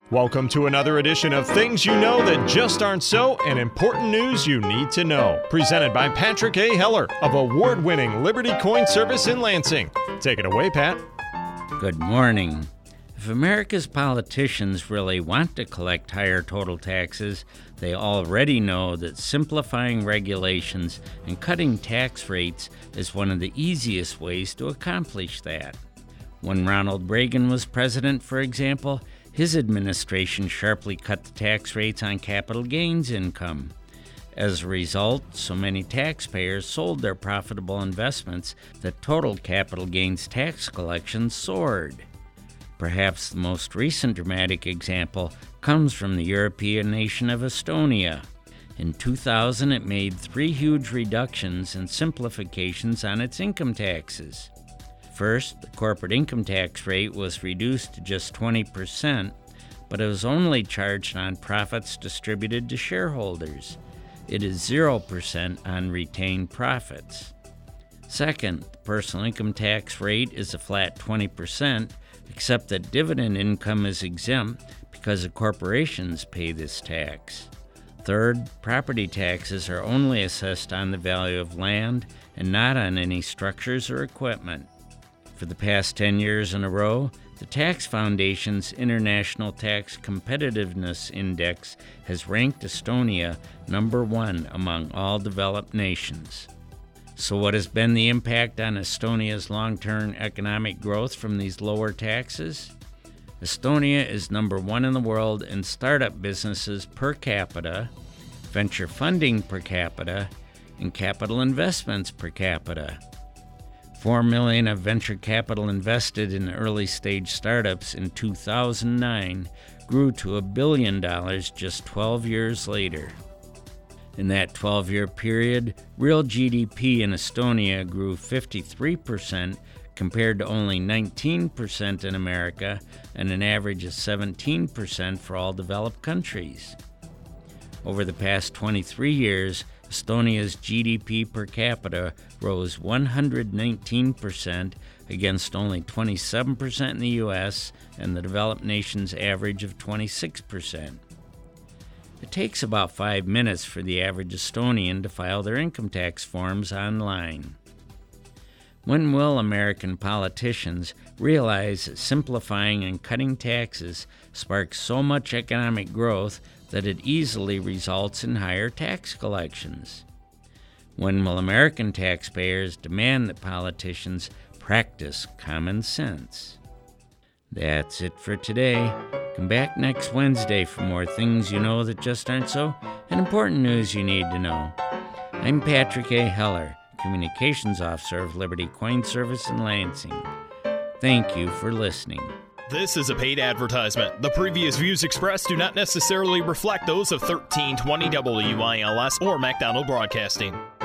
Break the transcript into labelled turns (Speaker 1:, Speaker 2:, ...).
Speaker 1: Welcome to another edition of Things You Know That Just Aren't So and Important News You Need to Know. Presented by Patrick A. Heller of award-winning Liberty Coin Service in Lansing. Take it away, Pat.
Speaker 2: Good morning. If America's politicians really want to collect higher total taxes, they already know that simplifying regulations and cutting tax rates is one of the easiest ways to accomplish that. When Ronald Reagan was president, for example, his administration sharply cut the tax rates on capital gains income. As a result, so many taxpayers sold their profitable investments that total capital gains tax collections soared. Perhaps the most recent dramatic example comes from the European nation of Estonia. In 2000, it made 3 huge reductions and simplifications on its income taxes. First, the corporate income tax rate was reduced to just 20%, but it was only charged on profits distributed to shareholders. It is 0% on retained profits. Second, the personal income tax rate is a flat 20%, except that dividend income is exempt because the corporations pay this tax. Third, property taxes are only assessed on the value of land and not on any structures or equipment. For the past 10 years in a row, the Tax Foundation's International Tax Competitiveness Index has ranked Estonia number 1 among all developed nations. So what has been the impact on Estonia's long-term economic growth from these lower taxes? Estonia is number 1 in the world in startup businesses per capita, venture funding per capita, and capital investments per capita. $4 million of venture capital invested in early-stage startups in 2009 grew to $1 billion just 12 years later. In that 12-year period, real GDP in Estonia grew 53% compared to only 19% in America and an average of 17% for all developed countries. Over the past 23 years, Estonia's GDP per capita rose 119% against only 27% in the U.S. and the developed nation's average of 26%. It takes about 5 minutes for the average Estonian to file their income tax forms online. When will American politicians realize that simplifying and cutting taxes sparks so much economic growth that it easily results in higher tax collections? When will American taxpayers demand that politicians practice common sense? That's it for today. Come back next Wednesday for more things you know that just aren't so and important news you need to know. I'm Patrick A. Heller, Communications Officer of Liberty Coin Service in Lansing. Thank you for listening.
Speaker 3: This is a paid advertisement. The previous views expressed do not necessarily reflect those of 1320 WILS or MacDonald Broadcasting.